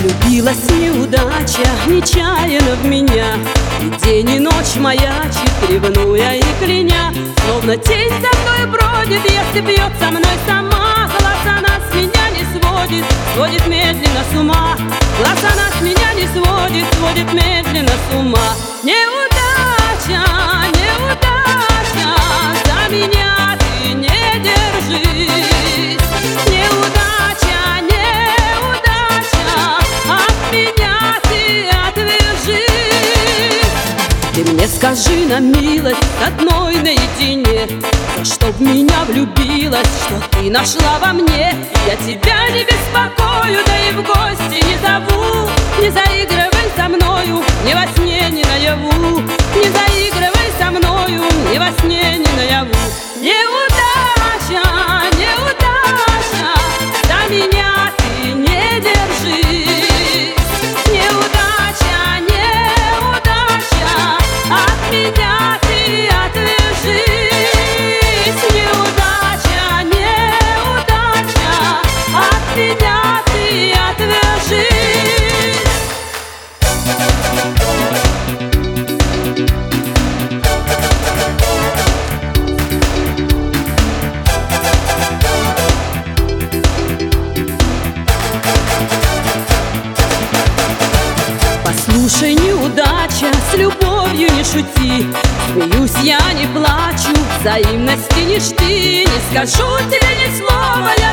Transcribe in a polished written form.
Влюбилась неудача нечаянно в меня, и день и ночь маячит, ревнуя и кляня. Словно тень за мной бродит, если бьет со мной сама. Глаз она с меня не сводит, сводит медленно с ума. Глаз она с меня не сводит, сводит медленно с ума. Неудача, неудача, за меня ты не держись. Неудача, неудача, от меня ты отвяжись. Ты мне скажи на милость одной наедине, за что в меня влюбилась, что ты нашла во мне. Я тебя не беспокою, да и в гости не зову. Не заигрывай со мною ни во сне, ни наяву. Не заигрывай со мною ни во сне, ни наяву. Неудача, неудача, за меня ты не держись. Неудача, неудача, от меня ты отвяжись. Неудача, неудача, от меня ты отвяжись. Послушай, неудача, с любовью не шути. Смеюсь, я не плачу, взаимности не жди. Не скажу тебе ни слова, я